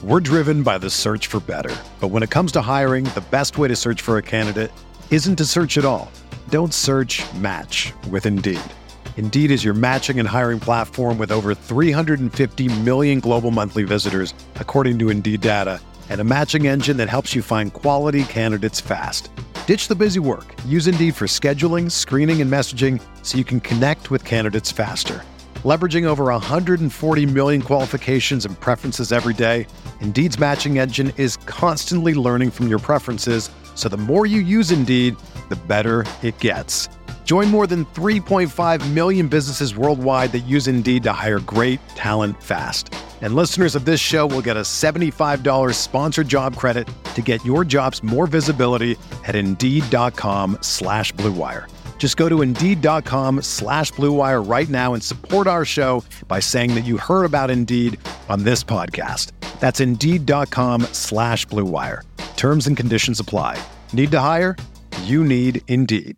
We're driven by the search for better. But when it comes to hiring, the best way to search for a candidate isn't to search at all. Don't search, match with Indeed. Indeed is your matching and hiring platform with over 350 million global monthly visitors, according to Indeed data, and a matching engine that helps you find quality candidates fast. Ditch the busy work. Use Indeed for scheduling, screening, and messaging so you can connect with candidates faster. Leveraging over 140 million qualifications and preferences every day, Indeed's matching engine is constantly learning from your preferences, so the more you use Indeed, the better it gets. Join more than 3.5 million businesses worldwide that use Indeed to hire great talent fast. And listeners of this show will get a $75 sponsored job credit to get your jobs more visibility at Indeed.com/Blue Wire. Just go to Indeed.com/Blue Wire right now and support our show by saying that you heard about Indeed on this podcast. That's Indeed.com/Blue Wire. Terms and conditions apply. Need to hire? You need Indeed.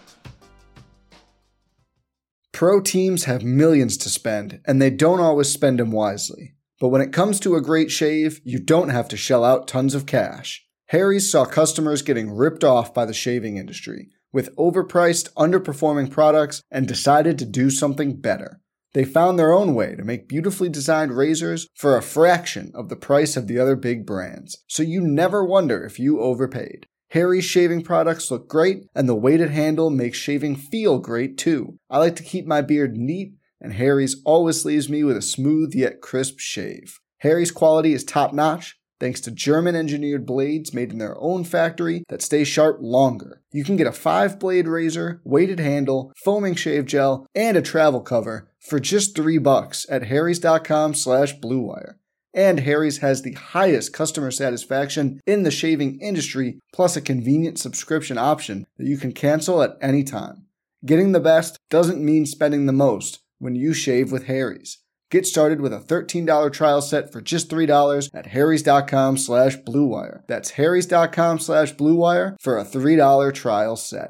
Pro teams have millions to spend, and they don't always spend them wisely. But when it comes to a great shave, you don't have to shell out tons of cash. Harry's saw customers getting ripped off by the shaving industry with overpriced, underperforming products and decided to do something better. They found their own way to make beautifully designed razors for a fraction of the price of the other big brands, so you never wonder if you overpaid. Harry's shaving products look great, and the weighted handle makes shaving feel great too. I like to keep my beard neat, and Harry's always leaves me with a smooth yet crisp shave. Harry's quality is top-notch, thanks to German-engineered blades made in their own factory that stay sharp longer. You can get a 5-blade razor, weighted handle, foaming shave gel, and a travel cover for just $3 at harrys.com/Blue Wire. And Harry's has the highest customer satisfaction in the shaving industry, plus a convenient subscription option that you can cancel at any time. Getting the best doesn't mean spending the most when you shave with Harry's. Get started with a $13 trial set for just $3 at harrys.com/Blue Wire. That's harrys.com/Blue Wire for a $3 trial set.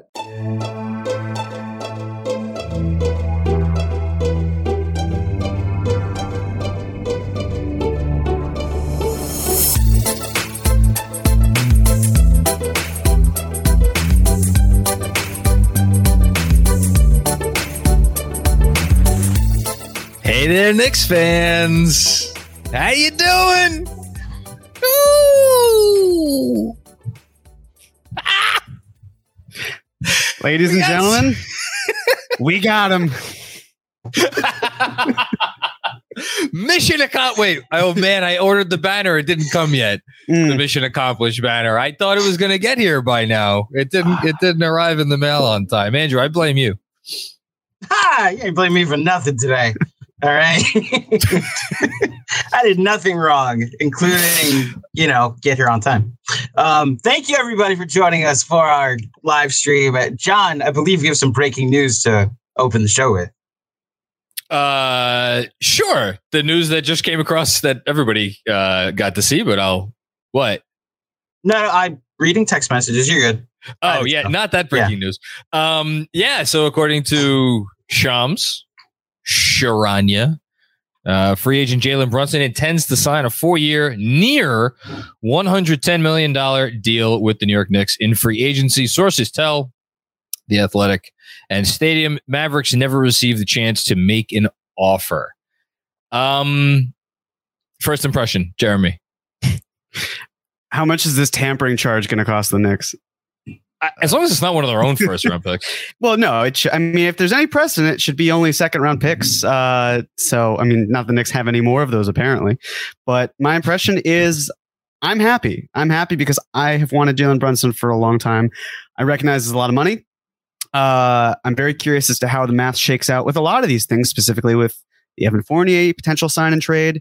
Hey there, Knicks fans. How you doing? Ooh. Ah. Ladies and gentlemen, we got him. Mission accomplished. Wait, oh man, I ordered the banner. It didn't come yet. The mission accomplished banner. I thought it was going to get here by now. It didn't. It didn't arrive in the mail on time. Andrew, I blame you. You ain't blame me for nothing today. All right. I did nothing wrong, including, get here on time. Thank you, everybody, for joining us for our live stream. John, I believe you have some breaking news to open the show with. Sure. The news that just came across that everybody got to see, but what? No, I'm reading text messages. You're good. Oh, yeah. Not that breaking news. So according to Shams Charania, free agent Jalen Brunson intends to sign a 4-year, near $110 million deal with the New York Knicks in free agency. Sources tell The Athletic and Stadium Mavericks never received the chance to make an offer. First impression, Jeremy. How much is this tampering charge going to cost the Knicks? As long as it's not one of their own first round picks. Well, no, if there's any precedent, it should be only second round picks. Not the Knicks have any more of those apparently, but my impression is I'm happy. I'm happy because I have wanted Jalen Brunson for a long time. I recognize it's a lot of money. I'm very curious as to how the math shakes out with a lot of these things, specifically with the Evan Fournier potential sign and trade.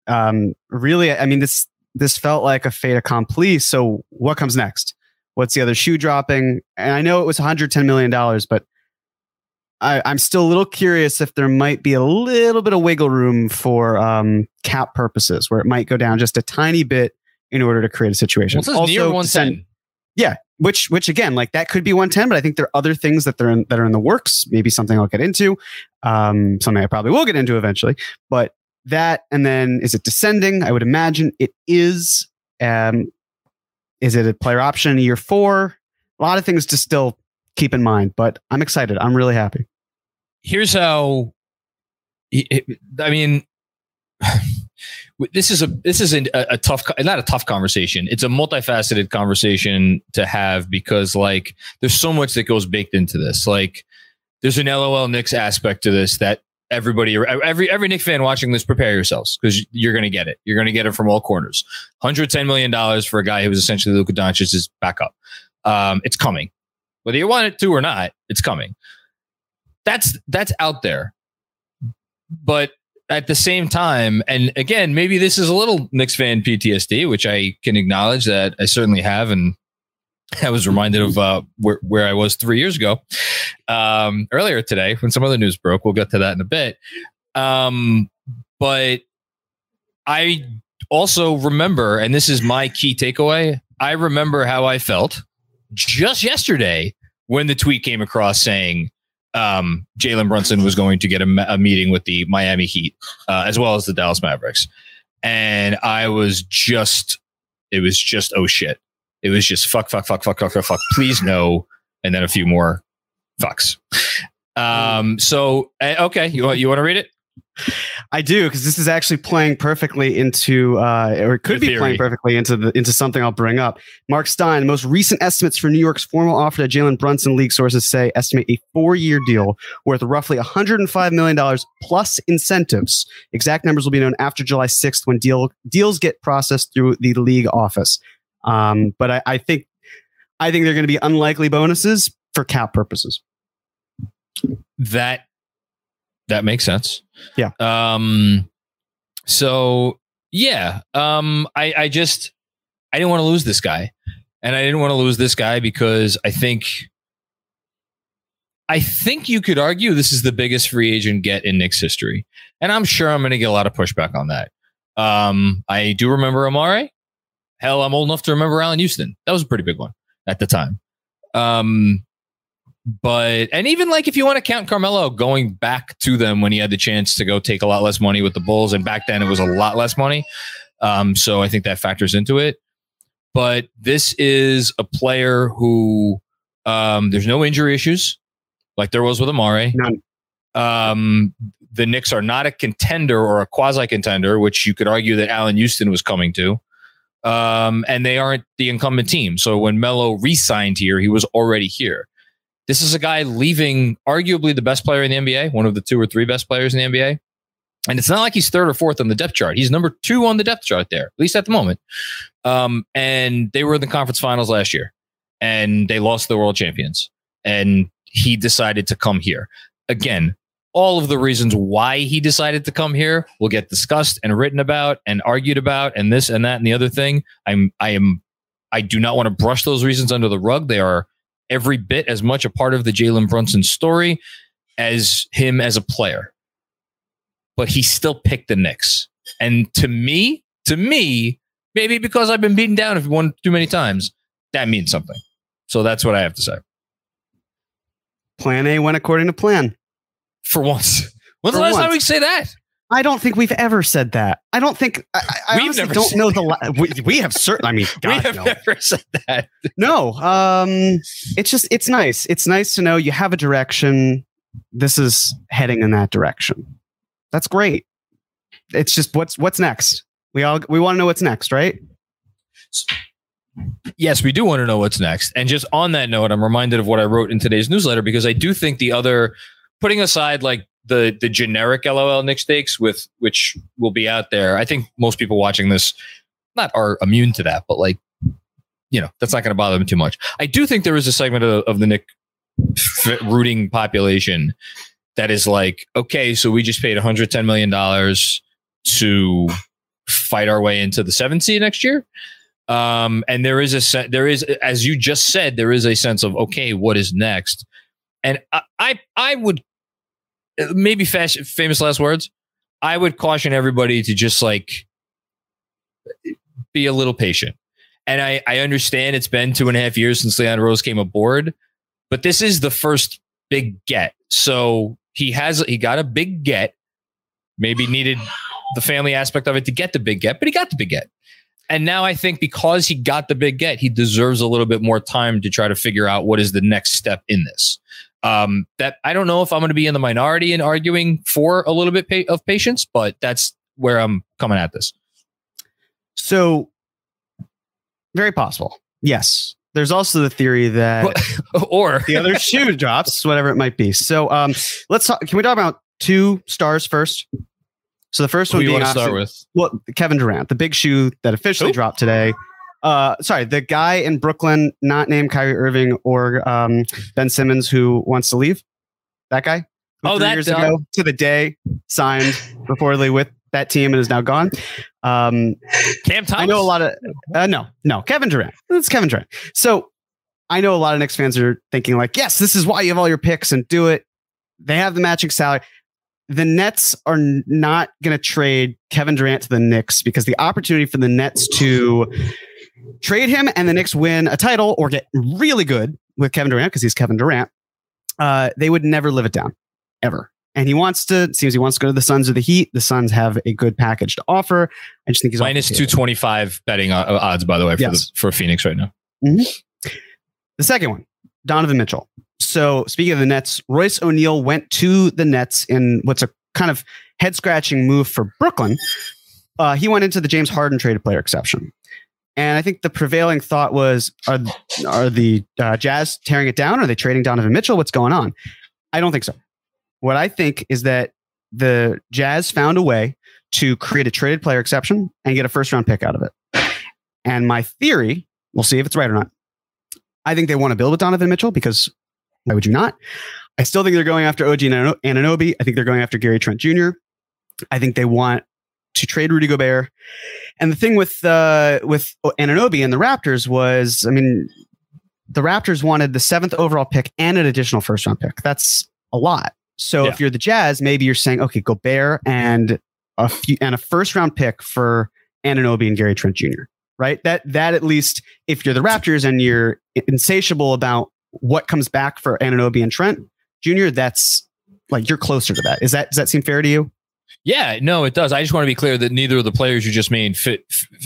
This felt like a fait accompli. So what comes next? What's the other shoe dropping? And I know it was $110 million, but I'm still a little curious if there might be a little bit of wiggle room for cap purposes, where it might go down just a tiny bit in order to create a situation. Well, also, near 110. Yeah, which again, like that could be 110, but I think there are other things that are in the works. Maybe something I'll get into, something I probably will get into eventually. But that, and then is it descending? I would imagine it is. Is it a player option in year 4? A lot of things to still keep in mind, but I'm excited. I'm really happy. Here's how. I mean, this is a tough, not a tough conversation. It's a multifaceted conversation to have because like there's so much that goes baked into this. Like there's an LOL Knicks aspect to this that everybody, every Knicks fan watching this, prepare yourselves because you're going to get it. You're going to get it from all corners. $110 million for a guy who was essentially Luka Doncic's backup. It's coming, whether you want it to or not. It's coming. That's out there, but at the same time, and again, maybe this is a little Knicks fan PTSD, which I can acknowledge that I certainly have, and I was reminded of where I was 3 years ago, earlier today when some other news broke. We'll get to that in a bit. But I also remember, and this is my key takeaway, I remember how I felt just yesterday when the tweet came across saying Jalen Brunson was going to get a meeting with the Miami Heat, as well as the Dallas Mavericks. And it was just, oh shit. It was just fuck. Please no. And then a few more fucks. So, okay. You want to read it? I do, because this is actually playing perfectly into, or it could be playing perfectly into something I'll bring up. Mark Stein, the most recent estimates for New York's formal offer to Jalen Brunson, league sources say, estimate a 4-year deal worth roughly $105 million plus incentives. Exact numbers will be known after July 6th when deals get processed through the league office. But I think they're going to be unlikely bonuses for cap purposes. That makes sense. Yeah. So yeah. I didn't want to lose this guy, and I didn't want to lose this guy because I think you could argue this is the biggest free agent get in Knicks history, and I'm sure I'm going to get a lot of pushback on that. I do remember Amare. Hell, I'm old enough to remember Allen Houston. That was a pretty big one at the time. But, and even like if you want to count Carmelo going back to them when he had the chance to go take a lot less money with the Bulls, and back then it was a lot less money. So I think that factors into it. But this is a player who there's no injury issues like there was with Amare. None. The Knicks are not a contender or a quasi contender, which you could argue that Allen Houston was coming to. And they aren't the incumbent team. So when Melo re-signed here, he was already here. This is a guy leaving arguably the best player in the NBA, one of the 2 or 3 best players in the NBA. And it's not like he's 3rd or 4th on the depth chart. He's number 2 on the depth chart there, at least at the moment. And they were in the conference finals last year, and they lost the world champions. And he decided to come here. Again, all of the reasons why he decided to come here will get discussed and written about and argued about, and this and that and the other thing. I do not want to brush those reasons under the rug. They are every bit as much a part of the Jalen Brunson story as him as a player. But he still picked the Knicks. And to me, maybe because I've been beaten down one too many times, that means something. So that's what I have to say. Plan A went according to plan. For once. When's the last time we say that? I don't think we've ever said that. I don't think I honestly don't know we have certain. I mean, God, we have never said that. No. It's nice. It's nice to know you have a direction. This is heading in that direction. That's great. It's just what's next. We want to know what's next, right? Yes, we do want to know what's next. And just on that note, I'm reminded of what I wrote in today's newsletter, because I do think the other, putting aside like the generic LOL Knicks takes, with which will be out there, I think most people watching this not are immune to that, but like, that's not going to bother them too much. I do think there is a segment of the Knicks rooting population that is like, okay, so we just paid $110 million to fight our way into the 7th seed next year. And there is, as you just said, there is a sense of, okay, what is next? And I would, maybe famous last words, I would caution everybody to just like be a little patient. And I understand it's been 2.5 years since Leon Rose came aboard, but this is the first big get. So he got a big get, maybe needed the family aspect of it to get the big get, but he got the big get. And now I think because he got the big get, he deserves a little bit more time to try to figure out what is the next step in this. That I don't know if I'm going to be in the minority in arguing for a little bit of patience, but that's where I'm coming at this. So very possible. Yes. There's also the theory that or the other shoe drops, whatever it might be. So let's talk. Can we talk about 2 stars first? So the first one being, you want to start with? Well, Kevin Durant, the big shoe that officially dropped today. Sorry, the guy in Brooklyn, not named Kyrie Irving or Ben Simmons, who wants to leave. That guy. Who 3 years ago to the day signed reportedly with that team and is now gone. Cam Thomas. I know a lot of no, Kevin Durant. It's Kevin Durant. So I know a lot of Knicks fans are thinking like, yes, this is why you have all your picks and do it. They have the matching salary. The Nets are not going to trade Kevin Durant to the Knicks because the opportunity for the Nets to trade him and the Knicks win a title or get really good with Kevin Durant because he's Kevin Durant, they would never live it down ever. And he wants to go to the Suns or the Heat. The Suns have a good package to offer. I just think he's minus 225 betting odds, by the way, for Phoenix right now. Mm-hmm. The second one, Donovan Mitchell. So speaking of the Nets, Royce O'Neal went to the Nets in what's a kind of head scratching move for Brooklyn. He went into the James Harden traded player exception. And I think the prevailing thought was, are the Jazz tearing it down? Are they trading Donovan Mitchell? What's going on? I don't think so. What I think is that the Jazz found a way to create a traded player exception and get a first round pick out of it. And my theory, we'll see if it's right or not. I think they want to build with Donovan Mitchell because why would you not? I still think they're going after OG Anunoby. I think they're going after Gary Trent Jr. I think they want to trade Rudy Gobert. And the thing with Anunoby and the Raptors was, I mean, the Raptors wanted the 7th overall pick and an additional first round pick. That's a lot. So if you're the Jazz, maybe you're saying, okay, Gobert and a first round pick for Anunoby and Gary Trent Jr. Right? That at least, if you're the Raptors and you're insatiable about what comes back for Anunoby and Trent Jr., that's like you're closer to that. Does that seem fair to you? Yeah, no, it does. I just want to be clear that neither of the players you just named fit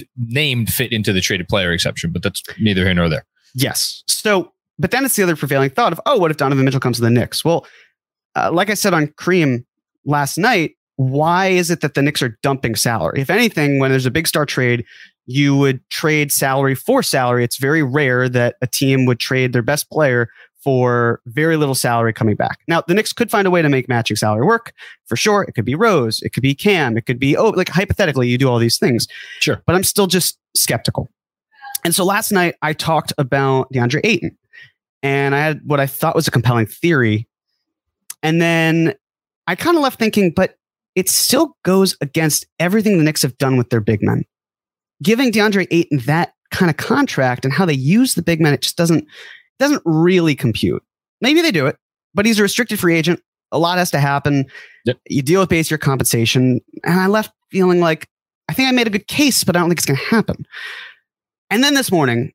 into the traded player exception, but that's neither here nor there. Yes. So, but then it's the other prevailing thought of, what if Donovan Mitchell comes to the Knicks? Well, like I said on Cream last night, why is it that the Knicks are dumping salary? If anything, when there's a big star trade, you would trade salary for salary. It's very rare that a team would trade their best player for very little salary coming back. Now, the Knicks could find a way to make matching salary work for sure. It could be Rose. It could be Cam. It could be, like hypothetically, you do all these things. Sure. But I'm still just skeptical. And so last night I talked about DeAndre Ayton and I had what I thought was a compelling theory. And then I kind of left thinking, but it still goes against everything the Knicks have done with their big men. Giving DeAndre Ayton that kind of contract and how they use the big men, it just doesn't really compute. Maybe they do it, but he's a restricted free agent. A lot has to happen. Yep. You deal with base year compensation. And I left feeling like, I think I made a good case, but I don't think it's going to happen. And then this morning,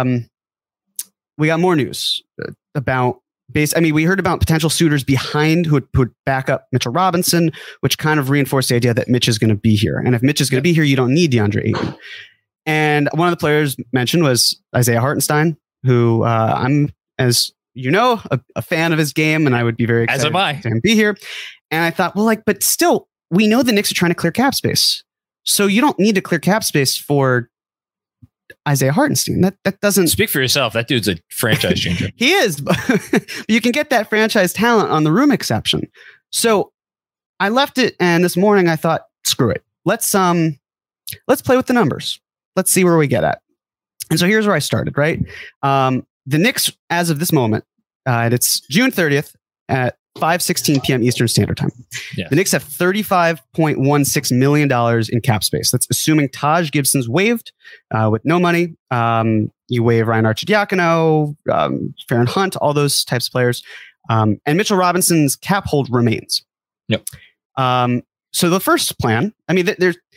we got more news about we heard about potential suitors behind who would back up Mitchell Robinson, which kind of reinforced the idea that Mitch is going to be here. And if Mitch is going to be here, you don't need DeAndre Ayton. And one of the players mentioned was Isaiah Hartenstein, who I'm, as you know, a fan of his game, and I would be very excited to him be here. And I thought, well, but still, we know the Knicks are trying to clear cap space. So you don't need to clear cap space for Isaiah Hartenstein. That doesn't speak for yourself. That dude's a franchise changer. He is. But you can get that franchise talent on the room exception. So I left it, and this morning I thought, screw it. Let's play with the numbers. Let's see where we get at. And so here's where I started, right? The Knicks, as of this moment, it's June 30th at 5:16 p.m. Eastern Standard Time. Yeah. The Knicks have $35.16 million in cap space. That's assuming Taj Gibson's waived with no money. You waive Ryan Arcidiacono, Farron Hunt, all those types of players. And Mitchell Robinson's cap hold remains. Yep. So the first plan, I mean,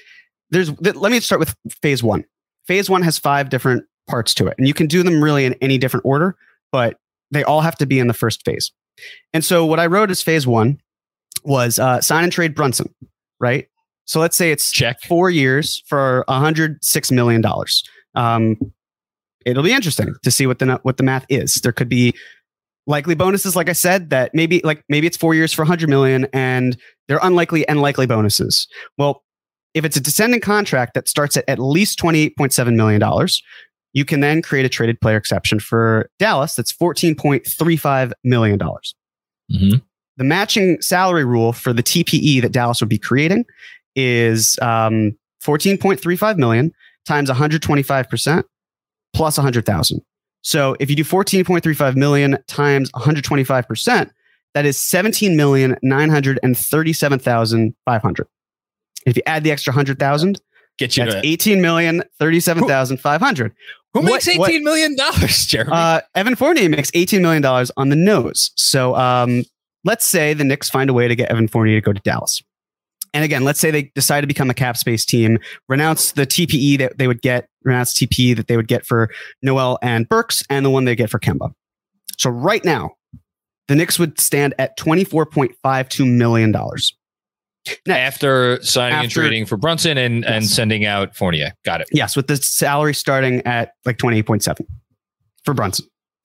let me start with phase one. Phase one has 5 different parts to it, and you can do them really in any different order, but they all have to be in the first phase. And so what I wrote as phase one was sign and trade Brunson, right? So let's say it's Check. 4 years for $106 million. It'll be interesting to see what the math is. There could be likely bonuses, like I said, that maybe it's 4 years for $100 million, and they're unlikely and likely bonuses. Well, if it's a descending contract that starts at least $28.7 million, you can then create a traded player exception for Dallas that's $14.35 million. Mm-hmm. The matching salary rule for the TPE that Dallas would be creating is $14.35 million times 125% plus 100,000. So if you do $14.35 million times 125%, that is $17,937,500. If you add the extra 100,000, get you that's to $18,037,500. Who makes $18 million, Jeremy? Evan Fournier makes $18 million on the nose. So let's say the Knicks find a way to get Evan Fournier to go to Dallas. And again, let's say they decide to become a cap space team, renounce the TPE that they would get for Noel and Burks, and the one they get for Kemba. So right now, the Knicks would stand at $24.52 million. Now, after signing and trading for Brunson and sending out Fournier. Got it. Yes, with the salary starting at like 28.7 for Brunson.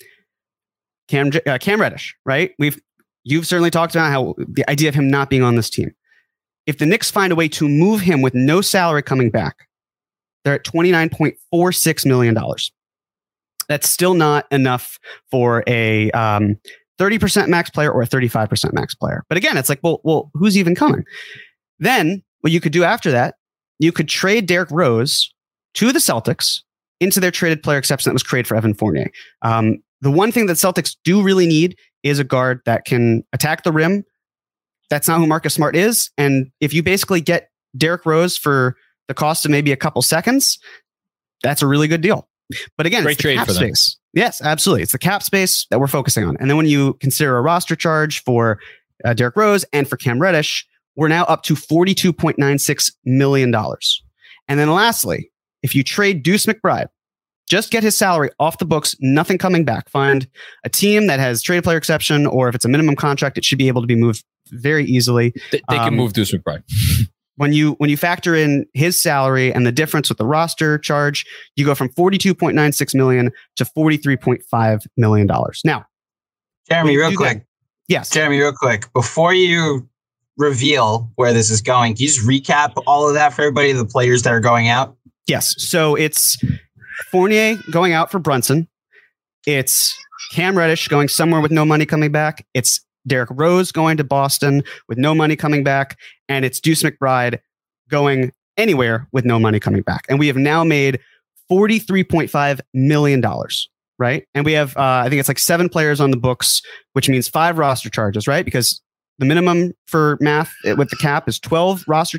Cam Reddish, right? You've certainly talked about how the idea of him not being on this team. If the Knicks find a way to move him with no salary coming back, they're at $29.46 million. That's still not enough for a 30% max player or a 35% max player. But again, it's like, well, who's even coming? Then what you could do after that, you could trade Derrick Rose to the Celtics into their traded player exception that was created for Evan Fournier. The one thing that Celtics do really need is a guard that can attack the rim. That's not who Marcus Smart is. And if you basically get Derrick Rose for the cost of maybe a couple seconds, that's a really good deal. But again, great it's the trade cap for them. space. Yes, absolutely. It's the cap space that we're focusing on. And then when you consider a roster charge for Derrick Rose and for Cam Reddish, we're now up to $42.96 million. And then lastly, if you trade Deuce McBride, just get his salary off the books, nothing coming back. Find a team that has traded player exception, or if it's a minimum contract, it should be able to be moved very easily. They can move Deuce McBride. When you factor in his salary and the difference with the roster charge, you go from $42.96 million to $43.5 million. Now, Jeremy, real quick. Yes. Jeremy, real quick. Before you reveal where this is going, can you just recap all of that for everybody, the players that are going out? Yes. So it's Fournier going out for Brunson. It's Cam Reddish going somewhere with no money coming back. It's Derrick Rose going to Boston with no money coming back. And it's Deuce McBride going anywhere with no money coming back. And we have now made $43.5 million, right? And we have, I think it's like 7 players on the books, which means 5 roster charges, right? Because the minimum for math with the cap is 12 roster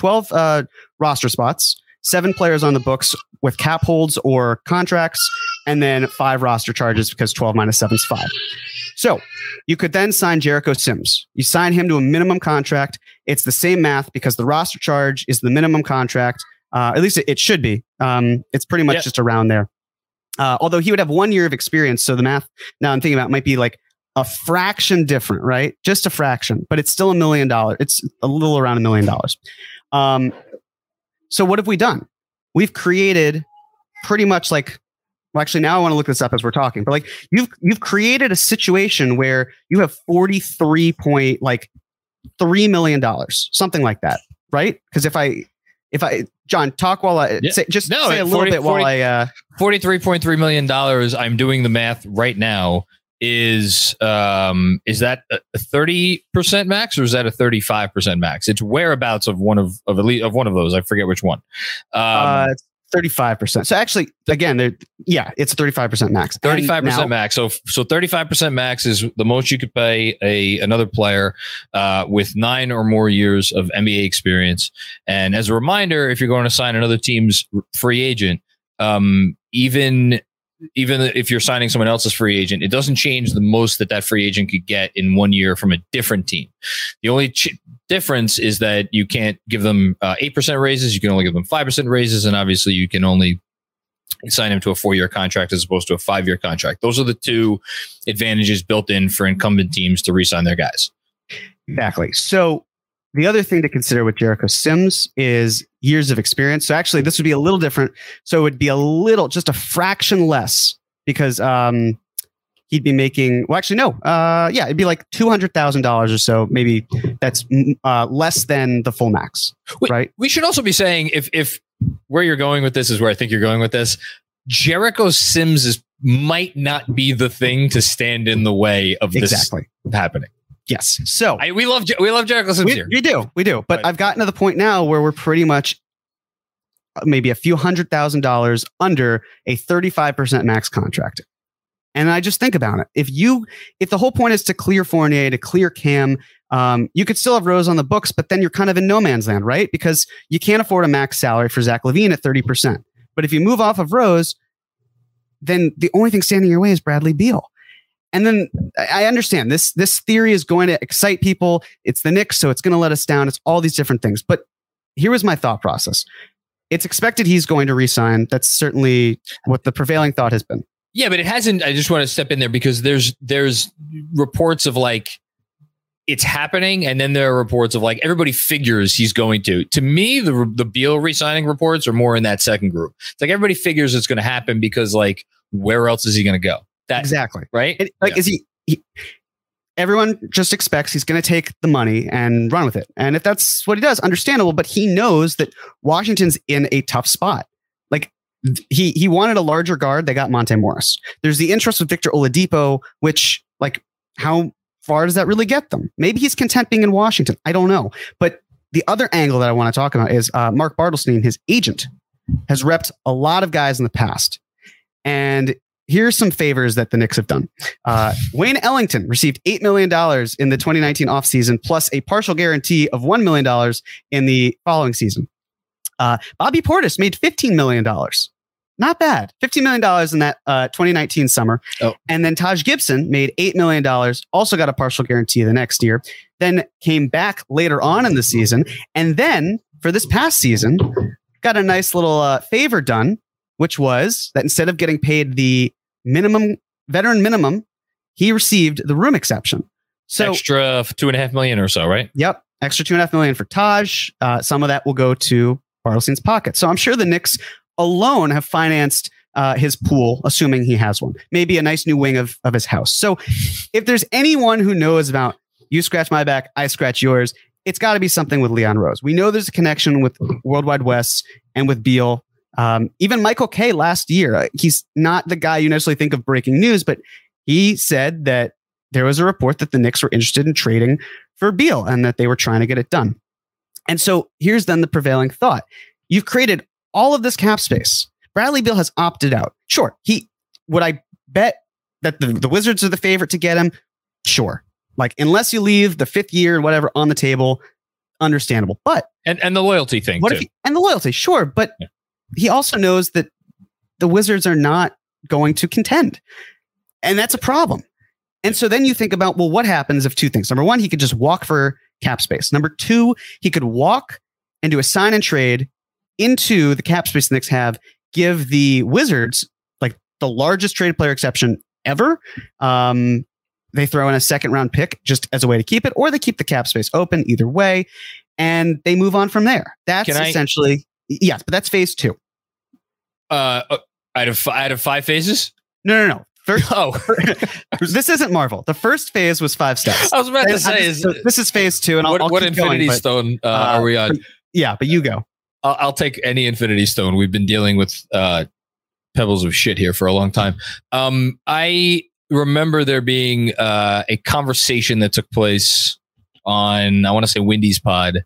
spots, 7 players on the books with cap holds or contracts, and then 5 roster charges because 12 minus 7 is 5. So you could then sign Jericho Sims. You sign him to a minimum contract. It's the same math because the roster charge is the minimum contract. At least it should be. It's pretty much just around there. Although he would have 1 year of experience. So the math now I'm thinking about might be like a fraction different, right? Just a fraction, but it's still $1 million. It's a little around $1 million. So what have we done? We've created pretty much like, well, actually now I want to look this up as we're talking, but like you've created a situation where you have $43.3 million, something like that, right? Because if I John, talk while I say a little bit while I $43.3 million. I'm doing the math right now. Is that a 30% max or is that a 35% max? It's whereabouts of one of one of those. I forget which one. It's 35%. So actually, again, it's a 35% max. 35% max. So 35% max is the most you could pay another player with 9 or more years of NBA experience. And as a reminder, if you're going to sign another team's free agent, even if you're signing someone else's free agent, it doesn't change the most that free agent could get in 1 year from a different team. The only difference is that you can't give them 8% raises. You can only give them 5% raises. And obviously you can only sign him to a 4-year contract as opposed to a 5-year contract. Those are the 2 advantages built in for incumbent teams to re-sign their guys. Exactly. So the other thing to consider with Jericho Sims is years of experience. So actually, this would be a little different. So it would be just a fraction less because he'd be making, well, actually, no. It'd be like $200,000 or so. Maybe that's less than the full max, right? We should also be saying if where you're going with this is where I think you're going with this, Jericho Sims might not be the thing to stand in the way of this happening. Yes. So we love Jericho Sims here. We do. But I've gotten to the point now where we're pretty much maybe a few $100,000 under a 35% max contract. And I just think about it. If the whole point is to clear Fournier, to clear Cam, you could still have Rose on the books, but then you're kind of in no man's land, right? Because you can't afford a max salary for Zach LaVine at 30%. But if you move off of Rose, then the only thing standing in your way is Bradley Beal. And then I understand this theory is going to excite people. It's the Knicks, so it's going to let us down. It's all these different things. But here was my thought process. It's expected he's going to re-sign. That's certainly what the prevailing thought has been. Yeah, but it hasn't. I just want to step in there because there's reports of like it's happening, and then there are reports of like everybody figures he's going to. To me, the Beal re-signing reports are more in that second group. It's like everybody figures it's going to happen because like where else is he going to go? Exactly. Right. And, like, is he? Everyone just expects he's going to take the money and run with it. And if that's what he does, understandable. But he knows that Washington's in a tough spot. Like he wanted a larger guard. They got Monte Morris. There's the interest with Victor Oladipo, which like how far does that really get them? Maybe he's content being in Washington. I don't know. But the other angle that I want to talk about is Mark Bartelstein, his agent, has repped a lot of guys in the past. And here's some favors that the Knicks have done. Wayne Ellington received $8 million in the 2019 offseason, plus a partial guarantee of $1 million in the following season. Bobby Portis made $15 million. Not bad. $15 million in that 2019 summer. Oh. And then Taj Gibson made $8 million, also got a partial guarantee the next year, then came back later on in the season. And then for this past season, got a nice little favor done, which was that instead of getting paid the veteran minimum, he received the room exception. So extra $2.5 million or so, right? Yep. Extra $2.5 million for Taj. Some of that will go to Bartelstein's pocket. So I'm sure the Knicks alone have financed his pool, assuming he has one. Maybe a nice new wing of his house. So if there's anyone who knows about you scratch my back, I scratch yours, it's got to be something with Leon Rose. We know there's a connection with Worldwide West and with Beal. Even Michael Kay last year, he's not the guy you necessarily think of breaking news, but he said that there was a report that the Knicks were interested in trading for Beal and that they were trying to get it done. And so here's then the prevailing thought. You've created all of this cap space. Bradley Beal has opted out. Sure. Would I bet that the Wizards are the favorite to get him? Sure. Like, unless you leave the fifth year, whatever, on the table, understandable. But and the loyalty thing too. And the loyalty, sure. But yeah. He also knows that the Wizards are not going to contend. And that's a problem. And so then you think about, well, what happens if two things? Number one, he could just walk for cap space. Number two, he could walk and do a sign and trade into the cap space the Knicks have, give the Wizards like the largest trade player exception ever. They throw in a second round pick just as a way to keep it, or they keep the cap space open, either way, and they move on from there. That's essentially... Yes, but that's phase two. Out of 5 phases? No. This isn't Marvel. The first phase was 5 steps. I was about to say, this is phase two, and what Infinity Stone are we on? But you go. I'll take any Infinity Stone. We've been dealing with pebbles of shit here for a long time. I remember there being a conversation that took place on, I want to say, Wendy's Pod.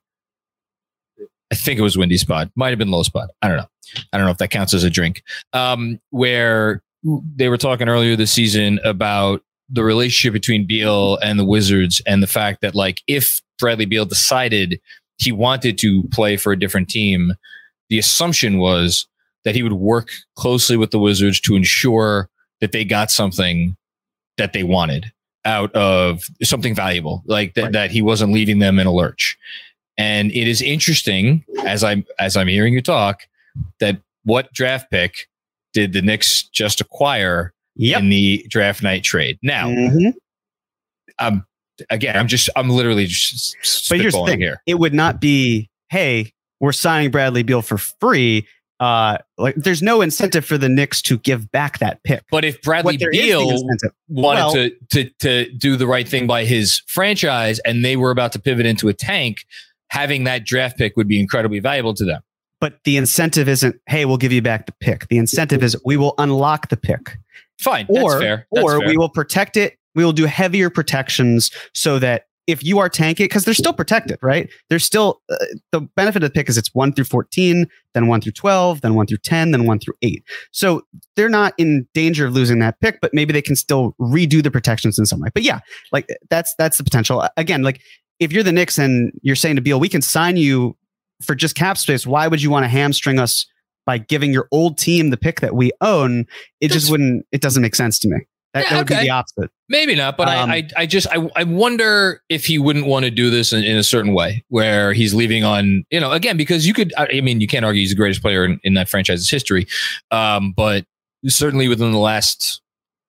I think it was Wendy's Pod. Might have been Lowe's Pod. I don't know. I don't know if that counts as a drink. Where they were talking earlier this season about the relationship between Beal and the Wizards, and the fact that, like, if Bradley Beal decided he wanted to play for a different team, the assumption was that he would work closely with the Wizards to ensure that they got something that they wanted out of something valuable, like that, right. That he wasn't leaving them in a lurch. And it is interesting, as I'm hearing you talk, that what draft pick did the Knicks just acquire in the draft night trade? Now, again, I'm literally just but here's the thing here. It would not be, hey, we're signing Bradley Beal for free. Like there's no incentive for the Knicks to give back that pick. But if Bradley Beal wanted to do the right thing by his franchise and they were about to pivot into a tank, having that draft pick would be incredibly valuable to them. But the incentive isn't, hey, we'll give you back the pick. The incentive is we will unlock the pick. Fine. That's fair. We will protect it. We will do heavier protections so that if you are tanking, because they're still protected, right? There's still the benefit of the pick is it's 1 through 14, then 1 through 12, then 1 through 10, then 1 through 8. So they're not in danger of losing that pick, but maybe they can still redo the protections in some way. But yeah, like that's the potential. Again, like if you're the Knicks and you're saying to Beal, we can sign you for just cap space. Why would you want to hamstring us by giving your old team the pick that we own? It doesn't make sense to me. That would be the opposite. Maybe not, but I wonder if he wouldn't want to do this in a certain way where he's leaving on, again, because you can't argue he's the greatest player in that franchise's history. But certainly within the last,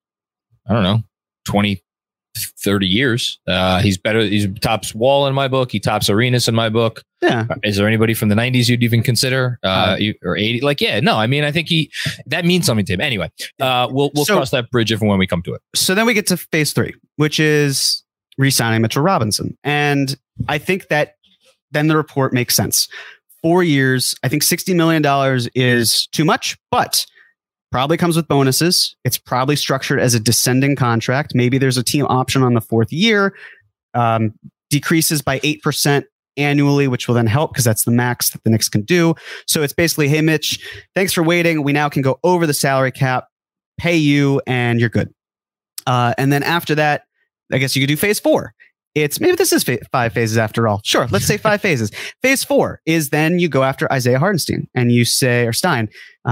20, 30 years, he's better. He's tops Wall in my book. He tops Arenas in my book. Yeah. Is there anybody from the 90s you'd even consider? Or 80? Like, yeah, no, I think that means something to him. Anyway, we'll cross that bridge if and when we come to it. So then we get to phase 3, which is re-signing Mitchell Robinson. And I think that then the report makes sense. 4 years, I think $60 million is too much, but probably comes with bonuses. It's probably structured as a descending contract. Maybe there's a team option on the 4th year, decreases by 8% annually, which will then help because that's the max that the Knicks can do. So it's basically, hey, Mitch, thanks for waiting. We now can go over the salary cap, pay you, and you're good. And then after that, I guess you could do phase 4. Maybe this is 5 phases after all. Sure, let's say 5 phases. Phase 4 is then you go after Isaiah Hartenstein and you say, or Stein,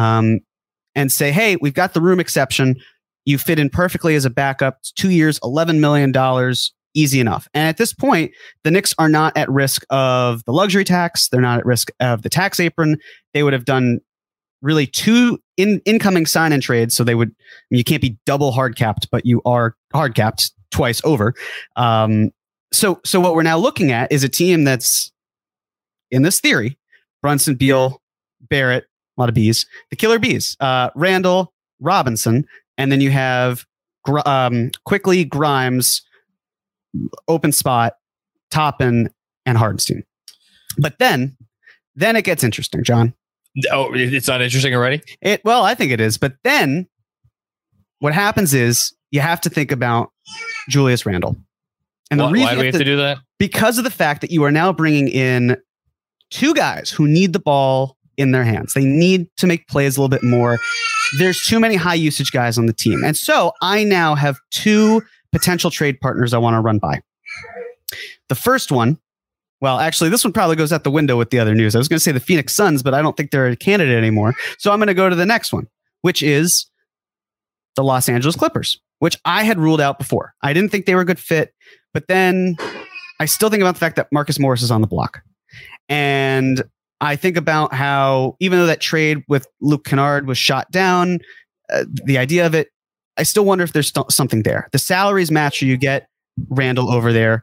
and say, hey, we've got the room exception. You fit in perfectly as a backup. It's 2 years, $11 million. Easy enough. And at this point, the Knicks are not at risk of the luxury tax. They're not at risk of the tax apron. They would have done really 2 incoming sign-in trades. So you can't be double hard capped, but you are hard capped twice over. So what we're now looking at is a team that's, in this theory, Brunson, Beal, Barrett, a lot of B's, the killer B's, Randall, Robinson, and then you have Quickly, Grimes, open spot, Toppin, and Hartenstein. But then it gets interesting, John. Oh, it's not interesting already? Well, I think it is. But then what happens is you have to think about Julius Randle. And why do we have to do that? Because of the fact that you are now bringing in 2 guys who need the ball in their hands. They need to make plays a little bit more. There's too many high usage guys on the team. And so I now have 2 potential trade partners I want to run by. The first one, well, actually, this one probably goes out the window with the other news. I was going to say the Phoenix Suns, but I don't think they're a candidate anymore. So I'm going to go to the next one, which is the Los Angeles Clippers, which I had ruled out before. I didn't think they were a good fit, but then I still think about the fact that Marcus Morris is on the block. And I think about how, even though that trade with Luke Kennard was shot down, the idea of it, I still wonder if there's something there. The salaries match, you get Randall over there.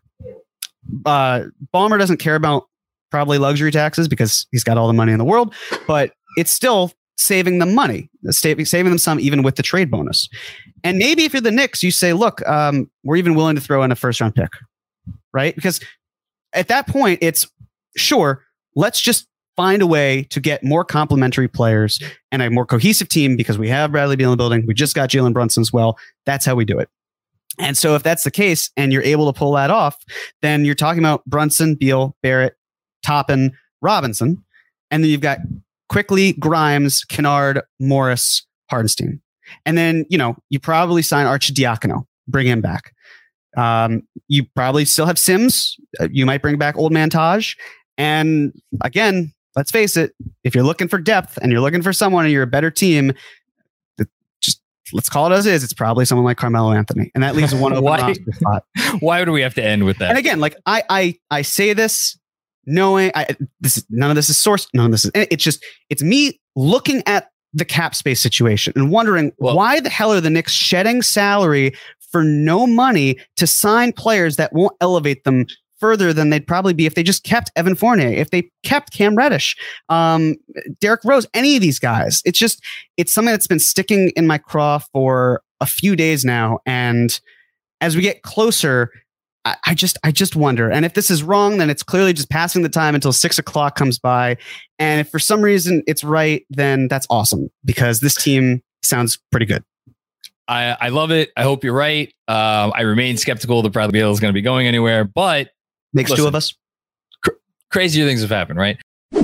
Ballmer doesn't care about probably luxury taxes because he's got all the money in the world, but it's still saving them money, saving them some even with the trade bonus. And maybe if you're the Knicks, you say, look, we're even willing to throw in a 1st round pick, right? Because at that point, it's sure, let's just find a way to get more complementary players and a more cohesive team because we have Bradley Beal in the building. We just got Jalen Brunson as well. That's how we do it. And so if that's the case and you're able to pull that off, then you're talking about Brunson, Beal, Barrett, Toppin, Robinson. And then you've got Quickly, Grimes, Kennard, Morris, Hartenstein. And then, you probably sign Arcidiacono, bring him back. You probably still have Sims. You might bring back Old Man Taj. And again, let's face it, if you're looking for depth and you're looking for someone and you're a better team, just let's call it as is. It's probably someone like Carmelo Anthony. And that leaves one open roster spot. Why would we have to end with that? And again, like I say this knowing none of this is sourced. None of this is, it's me looking at the cap space situation and wondering why the hell are the Knicks shedding salary for no money to sign players that won't elevate them further than they'd probably be if they just kept Evan Fournier, if they kept Cam Reddish, Derrick Rose, any of these guys. It's something that's been sticking in my craw for a few days now. And as we get closer, I just wonder. And if this is wrong, then it's clearly just passing the time until 6 o'clock comes by. And if for some reason it's right, then that's awesome, because this team sounds pretty good. I love it. I hope you're right. I remain skeptical that Bradley Beal is going to be going anywhere, but makes two of us. Crazier things have happened, right?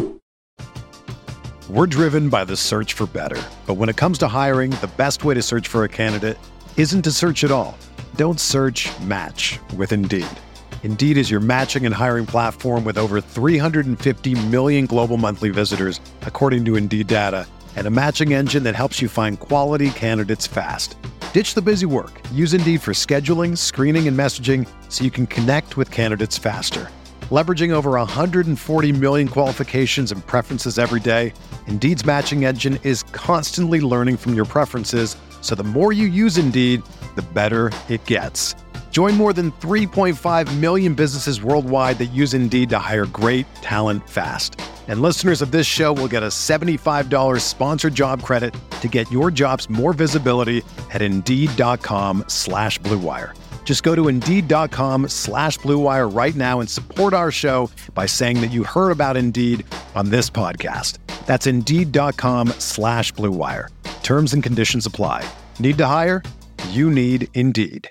We're driven by the search for better. But when it comes to hiring, the best way to search for a candidate isn't to search at all. Don't search, match with Indeed. Indeed is your matching and hiring platform with over 350 million global monthly visitors, according to Indeed data, and a matching engine that helps you find quality candidates fast. Ditch the busy work. Use Indeed for scheduling, screening, and messaging so you can connect with candidates faster. Leveraging over 140 million qualifications and preferences every day, Indeed's matching engine is constantly learning from your preferences, so the more you use Indeed, the better it gets. Join more than 3.5 million businesses worldwide that use Indeed to hire great talent fast. And listeners of this show will get a $75 sponsored job credit to get your jobs more visibility at Indeed.com/Blue Wire. Just go to Indeed.com/Blue Wire right now and support our show by saying that you heard about Indeed on this podcast. That's Indeed.com/Blue Wire. Terms and conditions apply. Need to hire? You need Indeed.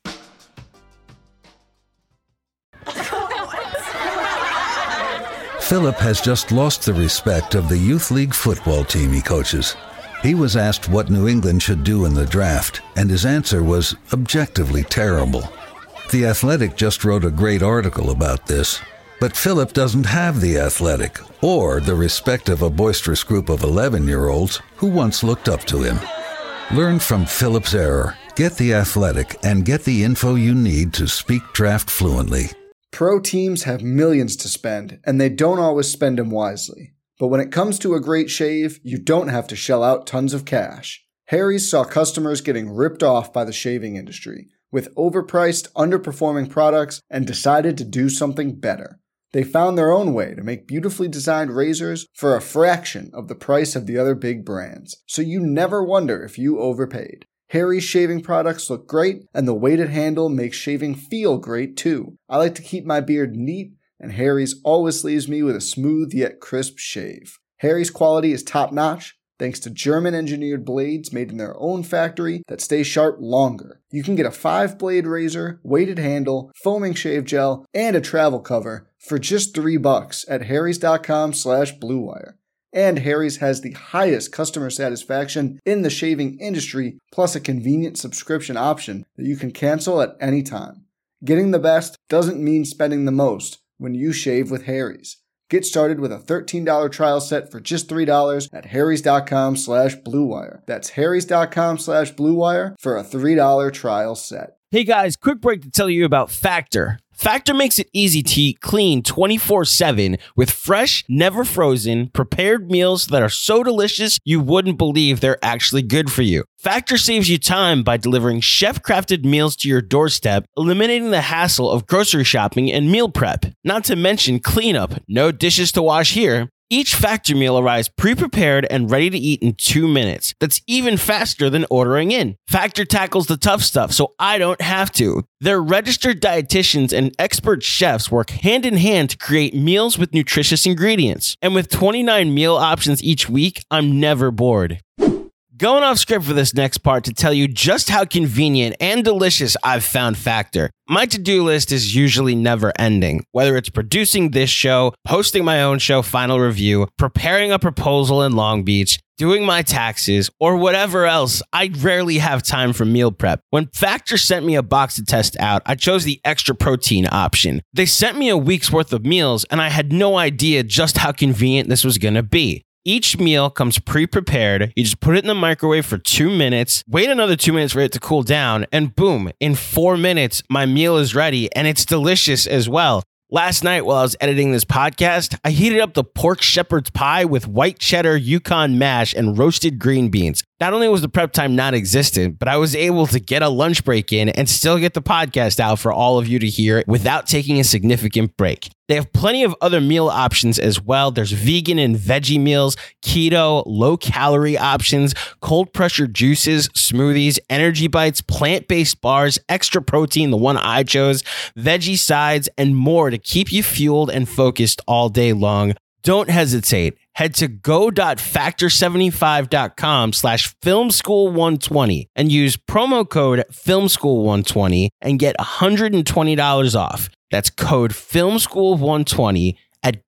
Philip has just lost the respect of the youth league football team he coaches. He was asked what New England should do in the draft, and his answer was objectively terrible. The Athletic just wrote a great article about this, but Philip doesn't have the Athletic or the respect of a boisterous group of 11-year-olds who once looked up to him. Learn from Philip's error, get the Athletic, and get the info you need to speak draft fluently. Pro teams have millions to spend, and they don't always spend them wisely. But when it comes to a great shave, you don't have to shell out tons of cash. Harry's saw customers getting ripped off by the shaving industry with overpriced, underperforming products and decided to do something better. They found their own way to make beautifully designed razors for a fraction of the price of the other big brands, so you never wonder if you overpaid. Harry's shaving products look great, and the weighted handle makes shaving feel great too. I like to keep my beard neat, and Harry's always leaves me with a smooth yet crisp shave. Harry's quality is top-notch, thanks to German-engineered blades made in their own factory that stay sharp longer. You can get a 5-blade razor, weighted handle, foaming shave gel, and a travel cover for just $3 at harrys.com/Blue Wire. And Harry's has the highest customer satisfaction in the shaving industry, plus a convenient subscription option that you can cancel at any time. Getting the best doesn't mean spending the most when you shave with Harry's. Get started with a $13 trial set for just $3 at harrys.com/Blue Wire. That's harrys.com/Blue Wire for a $3 trial set. Hey guys, quick break to tell you about Factor. Factor makes it easy to eat clean 24/7 with fresh, never frozen, prepared meals that are so delicious you wouldn't believe they're actually good for you. Factor saves you time by delivering chef-crafted meals to your doorstep, eliminating the hassle of grocery shopping and meal prep. Not to mention cleanup, no dishes to wash here. Each Factor meal arrives pre-prepared and ready to eat in 2 minutes. That's even faster than ordering in. Factor tackles the tough stuff, so I don't have to. Their registered dietitians and expert chefs work hand in hand to create meals with nutritious ingredients. And with 29 meal options each week, I'm never bored. Going off script for this next part to tell you just how convenient and delicious I've found Factor. My to-do list is usually never ending, whether it's producing this show, hosting my own show, Final Review, preparing a proposal in Long Beach, doing my taxes, or whatever else. I rarely have time for meal prep. When Factor sent me a box to test out, I chose the extra protein option. They sent me a week's worth of meals, and I had no idea just how convenient this was going to be. Each meal comes pre-prepared. You just put it in the microwave for 2 minutes, wait another 2 minutes for it to cool down, and boom, in 4 minutes, my meal is ready, and it's delicious as well. Last night, while I was editing this podcast, I heated up the pork shepherd's pie with white cheddar Yukon mash and roasted green beans. Not only was the prep time non-existent, but I was able to get a lunch break in and still get the podcast out for all of you to hear without taking a significant break. They have plenty of other meal options as well. There's vegan and veggie meals, keto, low-calorie options, cold-pressure juices, smoothies, energy bites, plant-based bars, extra protein, the one I chose, veggie sides, and more to keep you fueled and focused all day long. Don't hesitate. Head to go.factor75.com/filmschool120 and use promo code filmschool120 and get $120 off. That's code filmschool120 at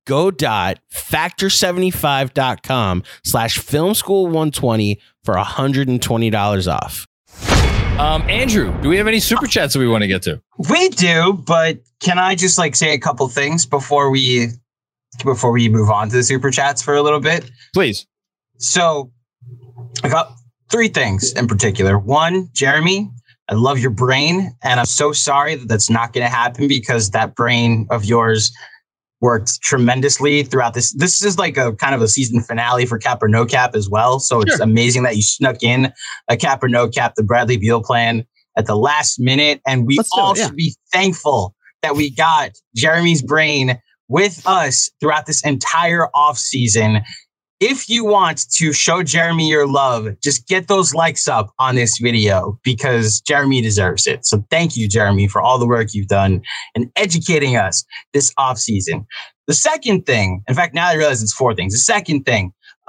go.factor75.com/filmschool120 for $120 off. Andrew, do we have any super chats that we want to get to? We do, but can I just say a couple things before we move on to the super chats for a little bit? Please. So I got 3 things in particular. 1, Jeremy, I love your brain, and I'm so sorry that that's not going to happen because that brain of yours worked tremendously throughout this. This is like a kind of a season finale for Cap or No Cap as well. So it's amazing that you snuck in a Cap or No Cap, the Bradley Beal plan at the last minute. And we should be thankful that we got Jeremy's brain with us throughout this entire off season. If you want to show Jeremy your love, just get those likes up on this video because Jeremy deserves it. So thank you, Jeremy, for all the work you've done in educating us this off season. The second thing, in fact, now I realize it's 4 things. The second thing,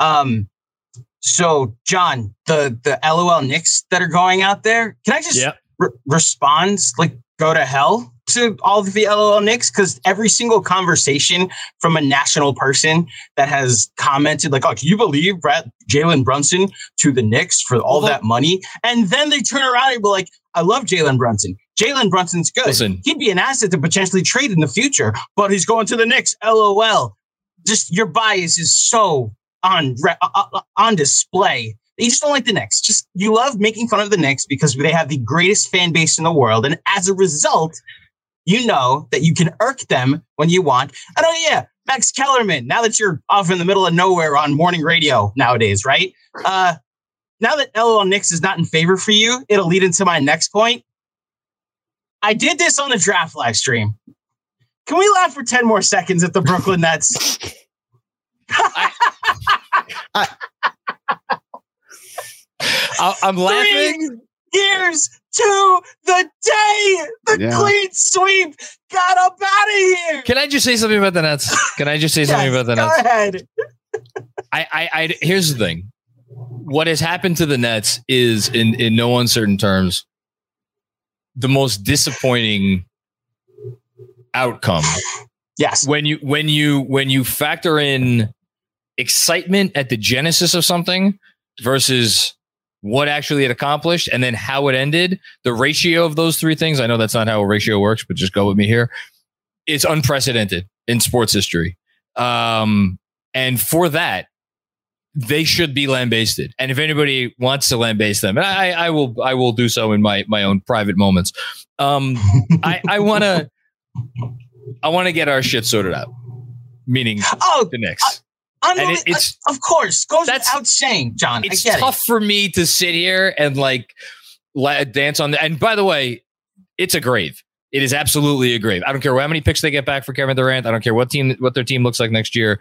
so John, the LOL Knicks that are going out there, can I just respond go to hell to all of the LOL Knicks? Because every single conversation from a national person that has commented oh, can you believe Jalen Brunson to the Knicks for all that money? And then they turn around and be like, I love Jalen Brunson. Jalen Brunson's good. Listen, he'd be an asset to potentially trade in the future, but he's going to the Knicks. LOL. Just your bias is so on display. You just don't like the Knicks. Just you love making fun of the Knicks because they have the greatest fan base in the world. And as a result, you know that you can irk them when you want. And Max Kellerman, now that you're off in the middle of nowhere on morning radio nowadays, right? Now that LOL Knicks is not in favor for you, it'll lead into my next point. I did this on the draft live stream. Can we laugh for 10 more seconds at the Brooklyn Nets? I'm laughing. 3 years to the day the clean sweep got up out of here. Can I just say something about the Nets? Go ahead. Here's the thing. What has happened to the Nets is, in no uncertain terms, the most disappointing outcome. Yes. When you factor in excitement at the genesis of something versus what actually it accomplished and then how it ended, the ratio of those 3 things, I know that's not how a ratio works, but just go with me here. It's unprecedented in sports history. And for that, they should be lambasted. And if anybody wants to lambaste them, and I will do so in my own private moments. I want to get our shit sorted out, meaning the Knicks. It's of course goes without saying, John. It's tough for me to sit here and dance on and by the way, it's a grave. It is absolutely a grave. I don't care how many picks they get back for Kevin Durant. I don't care what their team looks like next year.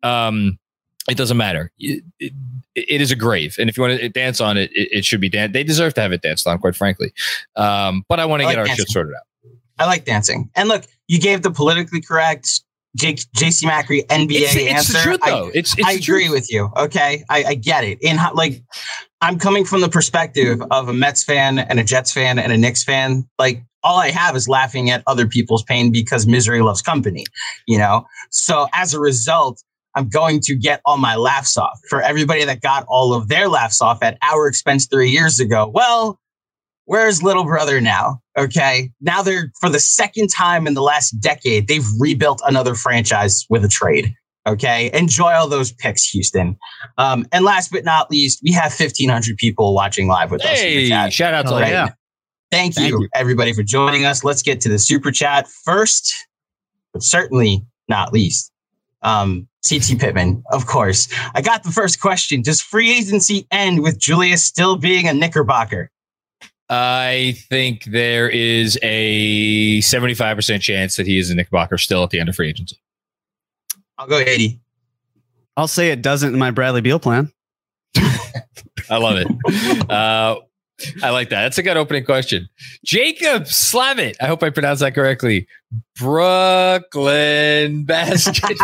It doesn't matter. It is a grave, and if you want to dance on it, it should be danced. They deserve to have it danced on, quite frankly. But I want to get our shit sorted out. I like dancing, and look, you gave the politically correct JC Macri NBA answer. It's the truth, though. I agree with you. Okay, I get it. I'm coming from the perspective of a Mets fan and a Jets fan and a Knicks fan. All I have is laughing at other people's pain because misery loves company. So as a result, I'm going to get all my laughs off. For everybody that got all of their laughs off at our expense 3 years ago, well, where's little brother now? Okay. Now they're, for the second time in the last decade, they've rebuilt another franchise with a trade. Okay. Enjoy all those picks, Houston. And last but not least, we have 1,500 people watching live with us. Hey, shout out to right? Yeah. Thank you, everybody, for joining us. Let's get to the super chat first, but certainly not least. CT Pittman, of course. I got the first question. Does free agency end with Julius still being a Knickerbocker? I think there is a 75% chance that he is a Knickerbocker still at the end of free agency. I'll go 80. I'll say it doesn't in my Bradley Beal plan. I love it. I like that. That's a good opening question. Jacob Slavitt. I hope I pronounced that correctly. Brooklyn Basket.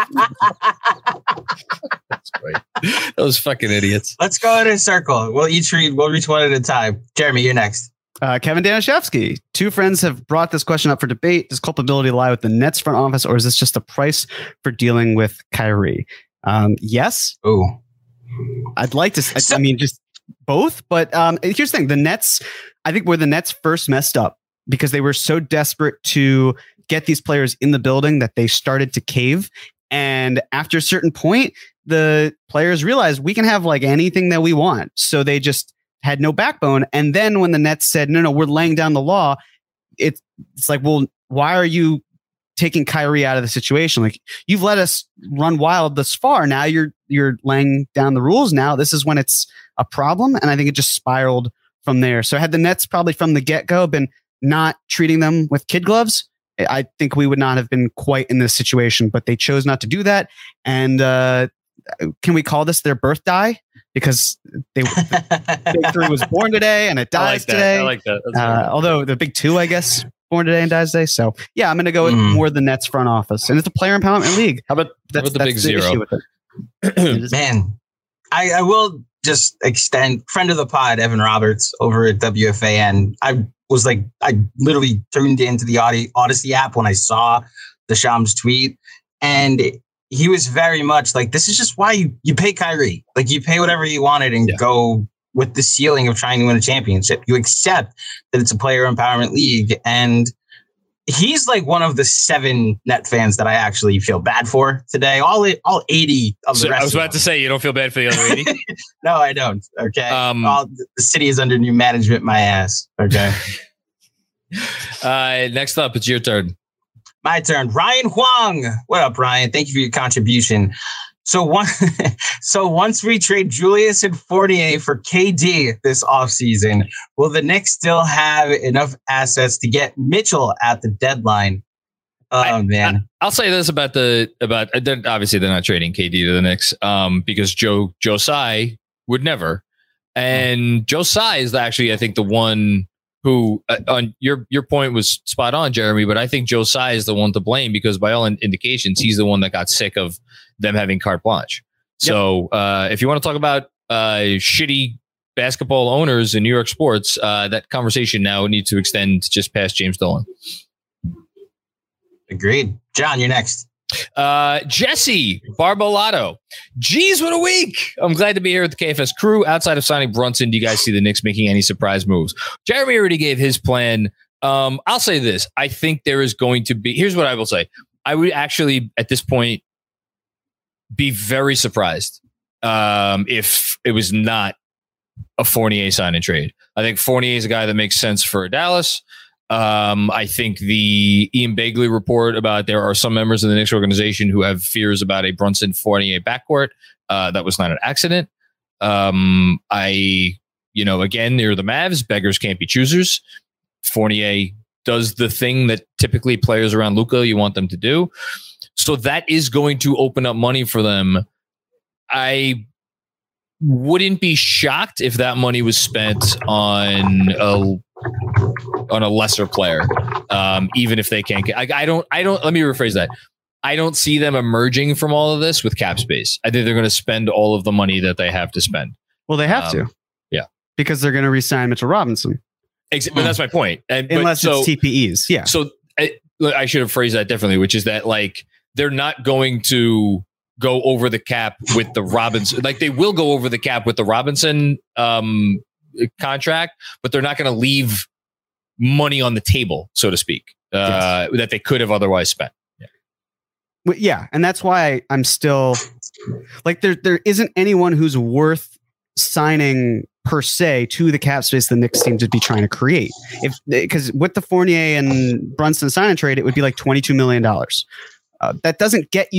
That's great. Those fucking idiots. Let's go in a circle. We'll each read one at a time. Jeremy, you're next. Kevin Danishevsky. Two friends have brought this question up for debate. Does culpability lie with the Nets front office, or is this just the price for dealing with Kyrie? Yes. Oh, I'd like to. I mean, just both. But here's the thing: the Nets. I think where the Nets first messed up because they were so desperate to get these players in the building that they started to cave. And after a certain point, the players realized we can have like anything that we want. So they just had no backbone. And then when the Nets said, no, we're laying down the law, it's like, well, why are you taking Kyrie out of the situation? Like, you've let us run wild this far. Now you're laying down the rules. Now this is when it's a problem. And I think it just spiraled from there. So had the Nets probably from the get-go been not treating them with kid gloves, I think we would not have been quite in this situation, but they chose not to do that. And can we call this their birth die? Because Big Three was born today and it dies today. I like that. Although the Big Two, I guess, born today and dies today. So yeah, I'm going to go with more the Nets front office, and it's a player empowerment league. How about the Big Zero? Man, I will just extend friend of the pod, Evan Roberts over at WFAN. I literally tuned into the Odyssey app when I saw the Shams tweet, and he was very much like, this is just why you pay Kyrie. Like, you pay whatever you wanted and go with the ceiling of trying to win a championship. You accept that it's a player empowerment league. And he's like one of the 7 Net fans that I actually feel bad for today. All 80 of the rest. I was about to say, you don't feel bad for the other 80? No, I don't. Okay. The city is under new management, my ass. Okay. Next up, it's your turn. My turn. Ryan Huang. What up, Ryan? Thank you for your contribution. So once we trade Julius and Fournier for KD this offseason, will the Knicks still have enough assets to get Mitchell at the deadline? Man. I'll say this about obviously they're not trading KD to the Knicks because Joe Tsai would never. And Joe Tsai is actually, I think, the one who on your point was spot on, Jeremy, but I think Joe Tsai is the one to blame because by all indications, he's the one that got sick of them having carte blanche. Yep. So if you want to talk about shitty basketball owners in New York sports, that conversation now needs to extend just past James Dolan. Agreed. John, you're next. Jesse Barbolato. Geez, what a week. I'm glad to be here with the KFS crew. Outside of signing Brunson, do you guys see the Knicks making any surprise moves? Jeremy already gave his plan. I'll say this. I think there is going to be, here's what I will say. I would actually, at this point, be very surprised if it was not a Fournier sign and trade. I think Fournier is a guy that makes sense for Dallas. I think the Ian Begley report about there are some members of the Knicks organization who have fears about a Brunson Fournier backcourt. That was not an accident. Again, they're the Mavs. Beggars can't be choosers. Fournier does the thing that typically players around Luka you want them to do. So that is going to open up money for them. I wouldn't be shocked if that money was spent on a lesser player, even if they can't get. I don't. Let me rephrase that. I don't see them emerging from all of this with cap space. I think they're going to spend all of the money that they have to spend. Well, they have to. Yeah, because they're going to re-sign Mitchell Robinson. But that's my point. Unless it's TPEs. Yeah. So I should have phrased that differently, which is that like they're not going to go over the cap with the Robinson. Like they will go over the cap with the Robinson contract, but they're not going to leave money on the table, so to speak, that they could have otherwise spent. Yeah. And that's why I'm still like, there isn't anyone who's worth signing per se to the cap space the Knicks seem to be trying to create. Because with the Fournier and Brunson sign and trade, it would be like $22 million. That doesn't get you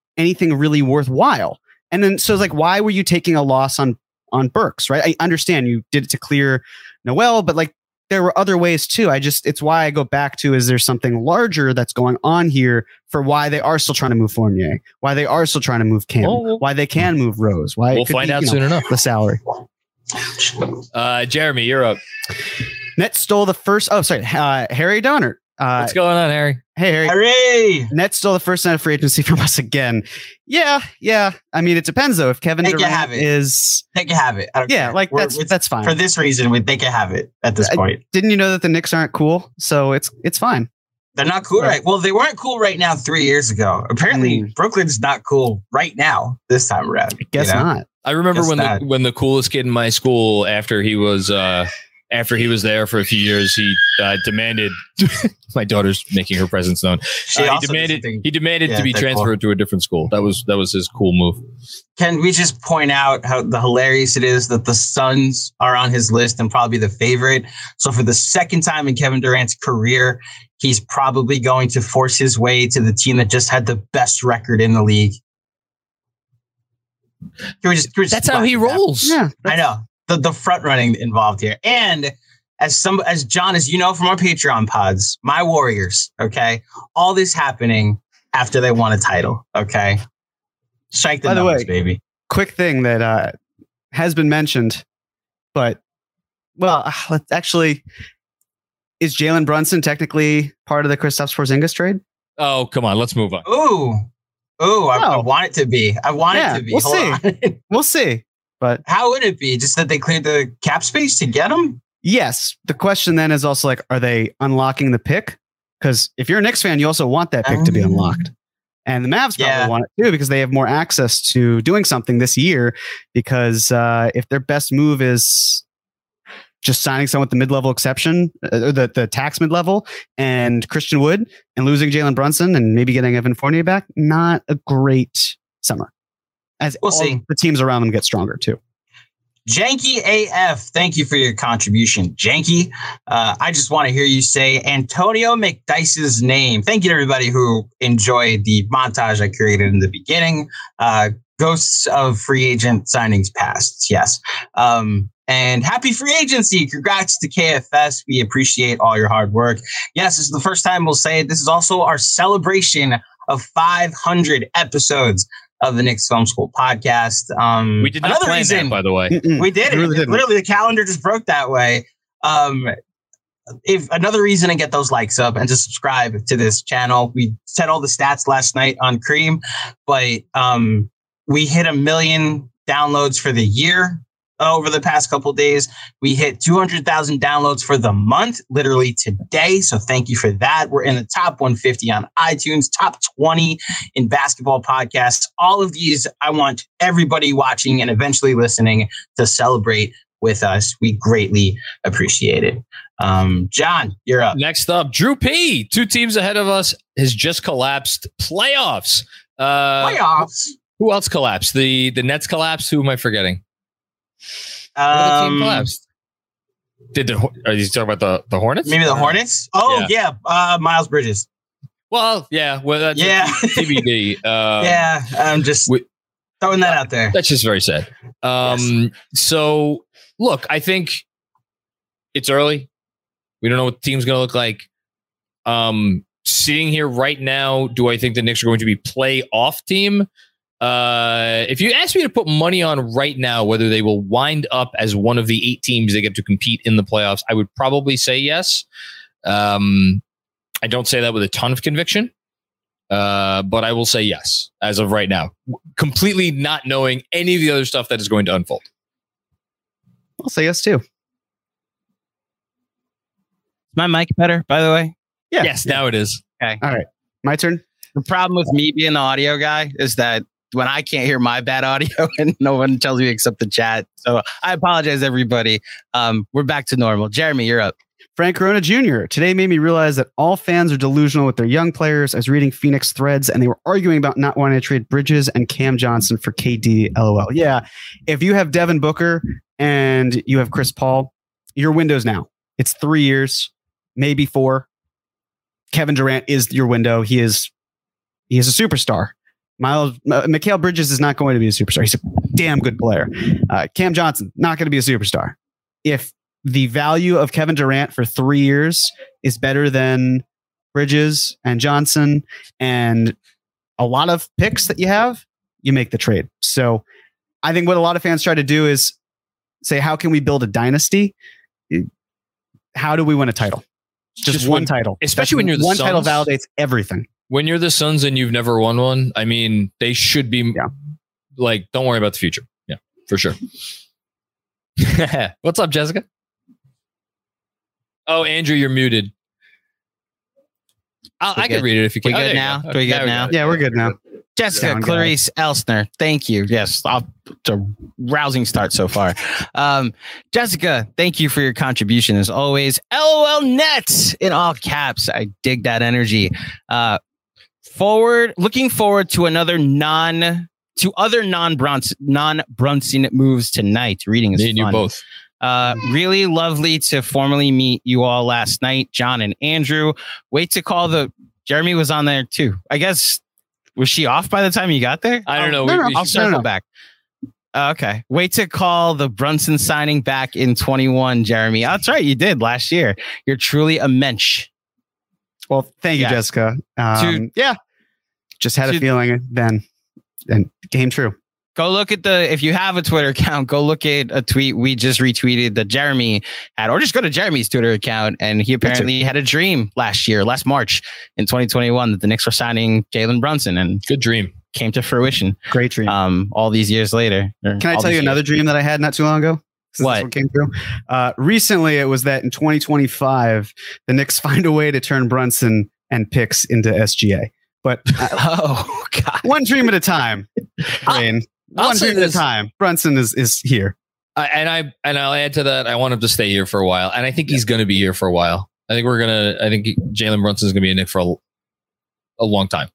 anything really worthwhile. And then so it's like, why were you taking a loss on Burks, right? I understand you did it to clear Noel, but like there were other ways too. It's why I go back to, is there something larger that's going on here for why they are still trying to move Fournier, why they are still trying to move Cam, why they can move Rose, why we'll find out soon enough. The salary. Jeremy, you're up. Nets stole the first. Oh, sorry, Harry Donner. What's going on, Harry? Hey, Harry. Hooray! Nets stole the first night of free agency from us again. Yeah. I mean, it depends though. If Kevin Durant is, they can have it. I don't care. Like that's fine. For this reason, they can have it at this point. Didn't you know that the Knicks aren't cool? So it's fine. They're not cool, right? Well, they weren't cool right now 3 years ago. Apparently, Brooklyn's not cool right now this time around. I guess not. I remember when the coolest kid in my school, after he was there for a few years, he demanded. My daughter's making her presence known. He demanded to be transferred to a different school. That was his cool move. Can we just point out how hilarious it is that the Suns are on his list and probably the favorite? So for the second time in Kevin Durant's career, he's probably going to force his way to the team that just had the best record in the league. That's how he rolls. Yeah, I know. The front running involved here. And as John, as you know from our Patreon pods, my Warriors, okay, all this happening after they won a title, okay? Strike the numbers, baby. Quick thing that has been mentioned, but, let's actually, is Jalen Brunson technically part of the Kristaps Porzingis trade? Oh, come on, let's move on. I want it to be. I want it to be. We'll see. We'll see. But how would it be? Just that they cleared the cap space to get him? Yes. The question then is also like, are they unlocking the pick? Because if you're a Knicks fan, you also want that pick to be unlocked. And the Mavs probably want it too, because they have more access to doing something this year. Because if their best move is just signing someone with the mid-level exception, the tax mid-level, and Christian Wood, and losing Jalen Brunson, and maybe getting Evan Fournier back, not a great summer. As we'll see. The teams around them get stronger too. Janky AF, thank you for your contribution, Janky. I just want to hear you say Antonio McDyce's name. Thank you to everybody who enjoyed the montage I created in the beginning. Ghosts of free agent signings past. Yes. And happy free agency. Congrats to KFS. We appreciate all your hard work. Yes, this is the first time we'll say it. This is also our celebration of 500 episodes of the Knicks Film School podcast. We did not plan that, by the way. We did. Literally, the calendar just broke that way. If another reason to get those likes up and to subscribe to this channel. We said all the stats last night on Cream, but we hit 1 million downloads for the year. Over the past couple of days, we hit 200,000 downloads for the month, literally today. So thank you for that. We're in the top 150 on iTunes, top 20 in basketball podcasts. All of these, I want everybody watching and eventually listening to celebrate with us. We greatly appreciate it. John, you're up. Next up, Drew P. 2 teams ahead of us has just collapsed. Playoffs. Playoffs. Who else collapsed? The Nets collapsed. Who am I forgetting? The team collapsed. Are you talking about the Hornets? Maybe the Hornets? Oh, yeah. Miles Bridges. Well, yeah. Well, that's TBD. I'm just throwing that out there. That's just very sad. So, look, I think it's early. We don't know what the team's going to look like. Sitting here right now, do I think the Knicks are going to be playoff team? If you ask me to put money on right now whether they will wind up as one of the 8 teams that get to compete in the playoffs, I would probably say yes. I don't say that with a ton of conviction, but I will say yes as of right now, completely not knowing any of the other stuff that is going to unfold. I'll say yes too. Is my mic better, by the way? Yeah. Yes, now it is. Okay. All right. My turn. The problem with me being the audio guy is that when I can't hear my bad audio and no one tells me except the chat. So I apologize, everybody. We're back to normal. Jeremy, you're up. Frank Corona Jr. Today made me realize that all fans are delusional with their young players. I was reading Phoenix threads and they were arguing about not wanting to trade Bridges and Cam Johnson for KD. LOL. Yeah. If you have Devin Booker and you have Chris Paul, your window's now. It's 3 years, maybe 4. Kevin Durant is your window. He is a superstar. Mikal Bridges is not going to be a superstar. He's a damn good player. Cam Johnson, not going to be a superstar. If the value of Kevin Durant for 3 years is better than Bridges and Johnson and a lot of picks that you have, you make the trade. So I think what a lot of fans try to do is say, how can we build a dynasty? How do we win a title? Just one title. Especially when you're the one Suns. title validates everything. When you're the Suns and you've never won one, I mean, they should be like, don't worry about the future. Yeah, for sure. What's up, Jessica? Oh, Andrew, you're muted. I can read it if you can. We good now? Do we good now? Yeah, we're good now. Jessica Sound Clarice Elsner, thank you. Yes, it's a rousing start so far. Jessica, thank you for your contribution as always. LOL Nets in all caps. I dig that energy. Looking forward to other non-Brunson moves tonight. Reading is Me and fun. you both. Really lovely to formally meet you all last night, John and Andrew. Wait to call Jeremy was on there too. I guess, was she off by the time you got there? I don't know. I'll circle back. Okay. Wait to call the Brunson signing back in 21, Jeremy. Oh, that's right. You did last year. You're truly a mensch. Well, thank you, Jessica. Just had a feeling then, and it came true. Go look at if you have a Twitter account, go look at a tweet we just retweeted that Jeremy had, or just go to Jeremy's Twitter account. And he apparently had a dream last March in 2021, that the Knicks were signing Jalen Brunson, and good dream came to fruition. Great dream. All these years later. Can I tell you another dream that I had not too long ago? What came through? Recently, it was that in 2025, the Knicks find a way to turn Brunson and picks into SGA. But oh god, one dream at a time. One dream at a time. Brunson is here, and I'll add to that. I want him to stay here for a while, and I think he's going to be here for a while. I think Jalen Brunson is going to be a Knick for a long time.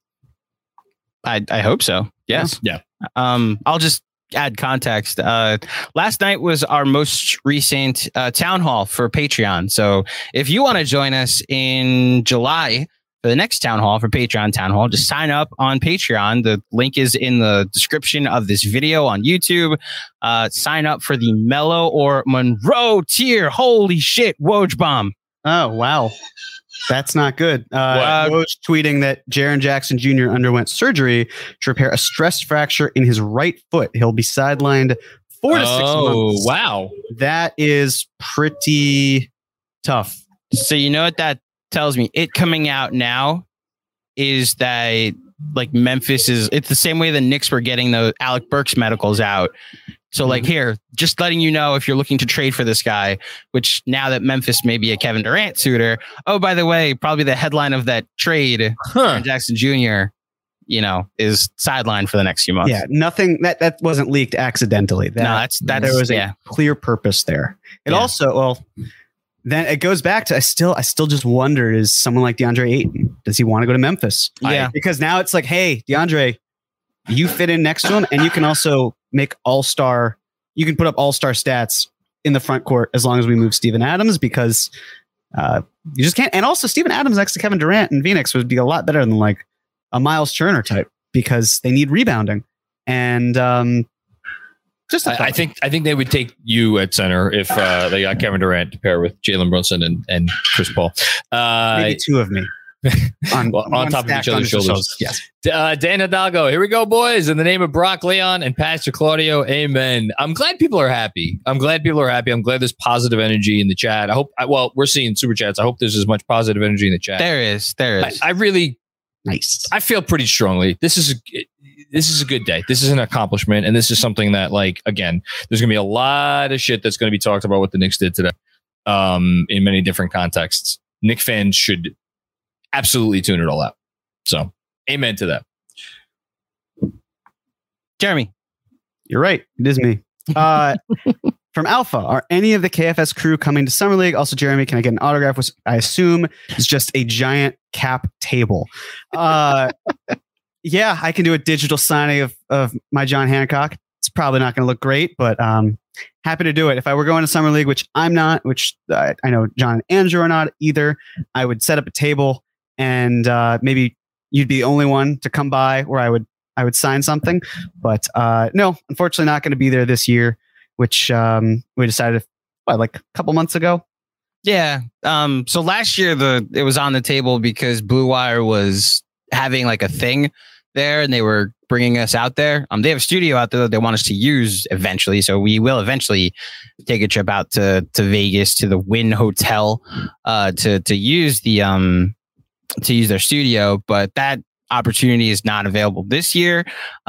I hope so. Yes. Yeah. I'll just add context. Last night was our most recent town hall for Patreon. So if you want to join us in July for the next town hall for Patreon town hall, just sign up on Patreon. The link is in the description of this video on YouTube. Sign up for the Mello or Monroe tier. Holy shit, Woj bomb. Oh, wow. That's not good. Woj tweeting that Jaren Jackson Jr. underwent surgery to repair a stress fracture in his right foot. He'll be sidelined 4 to 6 months. Oh, wow. That is pretty tough. So you know what that tells me? It coming out now is that like Memphis it's the same way the Knicks were getting the Alec Burks medicals out. So like here, just letting you know if you're looking to trade for this guy, which now that Memphis may be a Kevin Durant suitor. Oh, by the way, probably the headline of that trade, Jackson Jr., is sidelined for the next few months. Yeah, nothing that wasn't leaked accidentally. There was a clear purpose there. It also, then it goes back to I still just wonder, is someone like DeAndre Ayton, does he want to go to Memphis? Yeah, because now it's like, hey, DeAndre, you fit in next to him, and you can also make all-star. You can put up all-star stats in the front court as long as we move Steven Adams, because you just can't. And also, Steven Adams next to Kevin Durant in Phoenix would be a lot better than like a Miles Turner type, because they need rebounding. And I think they would take you at center if they got Kevin Durant to pair with Jalen Brunson and Chris Paul. Maybe two of me. on top of each other's shoulders. Yes. Dan Hidalgo, here we go, boys. In the name of Brock Leon and Pastor Claudio, amen. I'm glad people are happy. I'm glad there's positive energy in the chat. We're seeing super chats. I hope there's as much positive energy in the chat. There is. I really nice. I feel pretty strongly. This is a good day. This is an accomplishment. And this is something that, like, again, there's going to be a lot of shit that's going to be talked about what the Knicks did today in many different contexts. Knicks fans should absolutely tune it all out. So, amen to that. Jeremy. You're right. It is me. From Alpha, are any of the KFS crew coming to Summer League? Also, Jeremy, can I get an autograph? Which I assume is just a giant cap table. Yeah, I can do a digital signing of my John Hancock. It's probably not going to look great, but happy to do it. If I were going to Summer League, which I'm not, which I know John and Andrew are not either, I would set up a table, and maybe you'd be the only one to come by, where I would I would sign something. But no, unfortunately not going to be there this year, which we decided like a couple months ago. Yeah. So last year it was on the table because Blue Wire was having like a thing there, and they were bringing us out there. They have a studio out there that they want us to use eventually, so we will eventually take a trip out to Vegas to the Wynn Hotel to use their studio. But that opportunity is not available this year.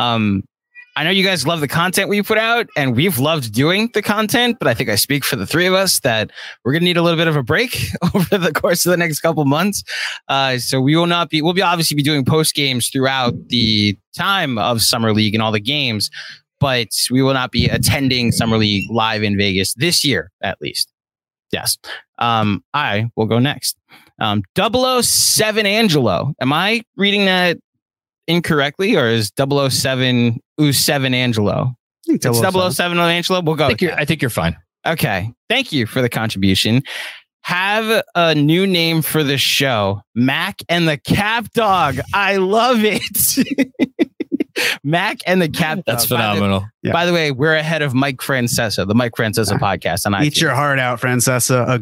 I know you guys love the content we put out, and we've loved doing the content, but I think I speak for the three of us that we're going to need a little bit of a break over the course of the next couple months. So we'll obviously be doing post games throughout the time of Summer League and all the games, but we will not be attending Summer League live in Vegas this year, at least. Yes. I will go next. 007 Angelo. Am I reading that incorrectly, or is 007 Angelo? It's 007 Angelo. We'll go. I think you're fine. Okay. Thank you for the contribution. Have a new name for the show. Mac and the Cap Dog. I love it. Mac and the Cap Dog. That's phenomenal. By the way, we're ahead of Mike Francesa, the Mike Francesa podcast. And Eat your heart out, Francesa.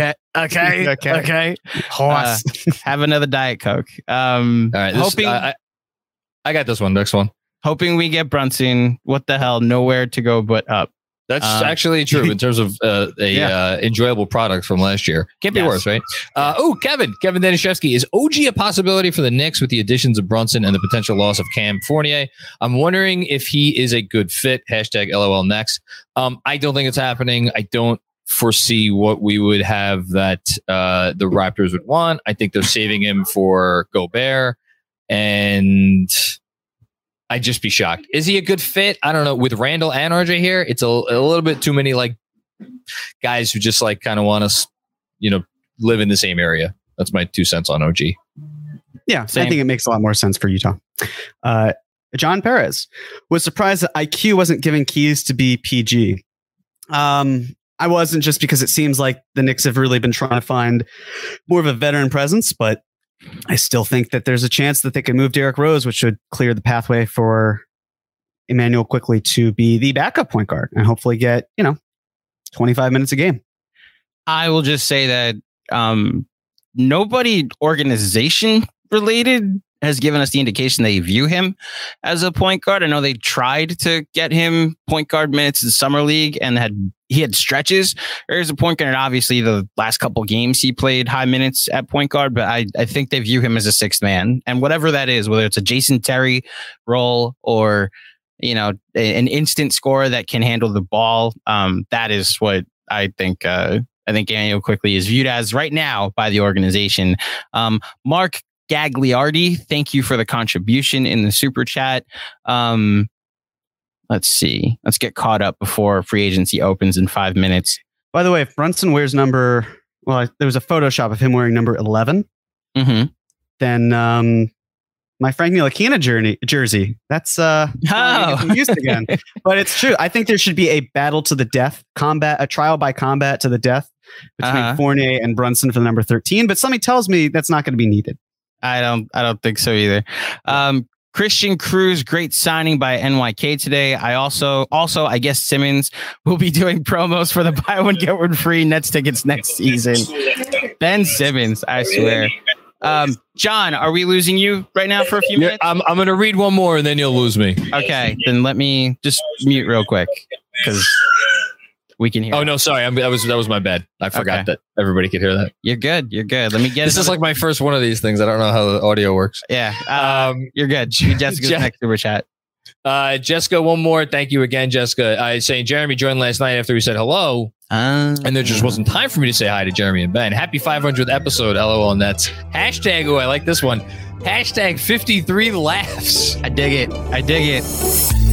Okay. Horse. Have another Diet Coke. All right. I got this one. Next one. Hoping we get Brunson. What the hell? Nowhere to go but up. That's actually true in terms of enjoyable product from last year. Can't be worse, right? Kevin Danishevsky. Is OG a possibility for the Knicks with the additions of Brunson and the potential loss of Cam Fournier? I'm wondering if he is a good fit. Hashtag LOL next. I don't think it's happening. I don't foresee what we would have that the Raptors would want. I think they're saving him for Gobert, and I'd just be shocked. Is he a good fit? I don't know. With Randall and RJ here, it's a little bit too many like guys who just like kind of want to, live in the same area. That's my 2 cents on OG. Yeah, same. I think it makes a lot more sense for Utah. John Perez was surprised that IQ wasn't giving keys to be PG. I wasn't, just because it seems like the Knicks have really been trying to find more of a veteran presence, but I still think that there's a chance that they could move Derrick Rose, which would clear the pathway for Emmanuel Quickley to be the backup point guard and hopefully get, 25 minutes a game. I will just say that nobody organization related has given us the indication they view him as a point guard. I know they tried to get him point guard minutes in Summer League and he had stretches as a point guard. And obviously the last couple games he played high minutes at point guard, but I think they view him as a sixth man, and whatever that is, whether it's a Jason Terry role or, an instant scorer that can handle the ball. That is what I think Emmanuel Quickley is viewed as right now by the organization. Mark Gagliardi, thank you for the contribution in the super chat. Let's see. Let's get caught up before free agency opens in 5 minutes. By the way, if Brunson wears there was a Photoshop of him wearing number 11. Mm-hmm. Then my Frank Ntilikina jersey. That's used again. But it's true. I think there should be a battle to the death, a trial by combat to the death between Fournier and Brunson for the number 13. But somebody tells me that's not going to be needed. I don't think so either. Christian Cruz, great signing by NYK today. I also, I guess Simmons will be doing promos for the buy one get one free Nets tickets next season. Ben Simmons, I swear. John, are we losing you right now for a few minutes? I'm going to read one more and then you'll lose me. Okay, then let me just mute real quick because we can hear. Oh, no, sorry. That was my bad. I forgot that everybody could hear that. You're good. Let me get this is like my first one of these things. I don't know how the audio works. Yeah. You're good. Jessica's next super chat. Jessica, one more. Thank you again, Jessica. Saying Jeremy joined last night after we said hello. And there just wasn't time for me to say hi to Jeremy and Ben. Happy 500th episode, LOL Nets. Hashtag, I like this one. Hashtag 53 laughs. I dig it.